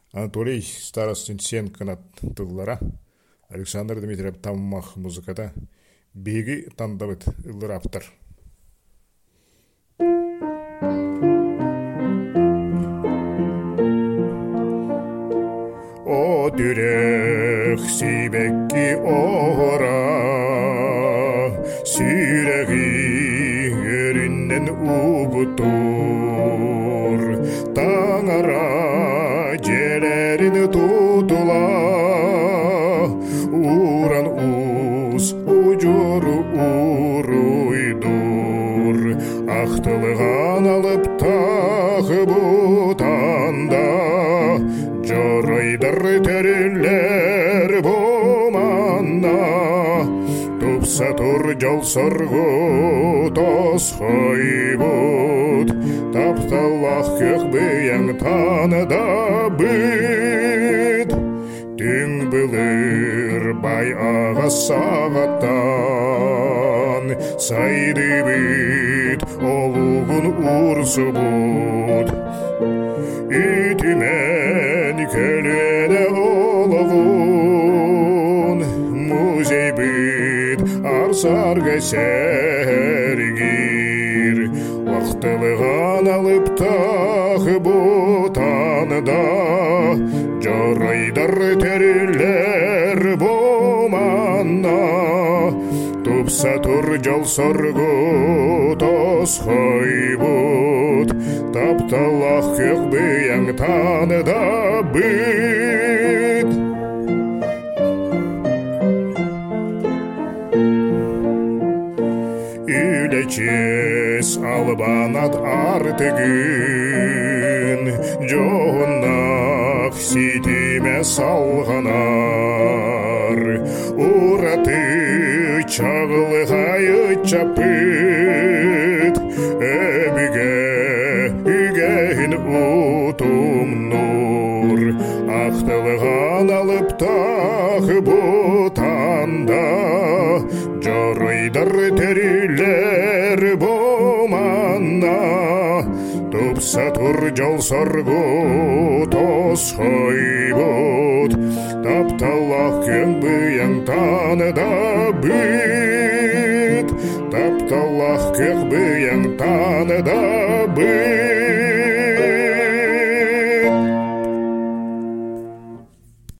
Анатолий Старостин сен канат тыллара, Александр Дмитриев таммах музыката, беги тандабыт ыллыраптар. О дүрек сибекки ора, сирegi өрүннен угутур, таңара желерин тутула, уран уз ужуру уруйдур, ақтылыған алып тағы бұтанда, жоройдар төрілер боманна, тупса тур жол соргу тосхой бұд, тапталақ көк бияң таныда бұд. Түң білір бай аға сағаттан, сайды бұд, олуғын урсы бұд. Үтімен көліне олығын, музей бұд, арсарға сәргір. Вақтылыған алып тағы бұтаныда, жорайдар төрілер боманна, тупса тур жол соргу тосхой бұд, тапталақ көк бияң таныда бұд. Үлечес албанат артығын, жоғынақ сетіме салғанар, ұраты чағылғайы чапыт, өбіге үгейін ұтым нұр, ақтылыған алып тағы бұтанда, жоройдар төрілер боманна, тупса тур жол соргу тосхой бұд, тапталақ көң бияң таныда бұд, тапталақ көк бияң таныда бұд.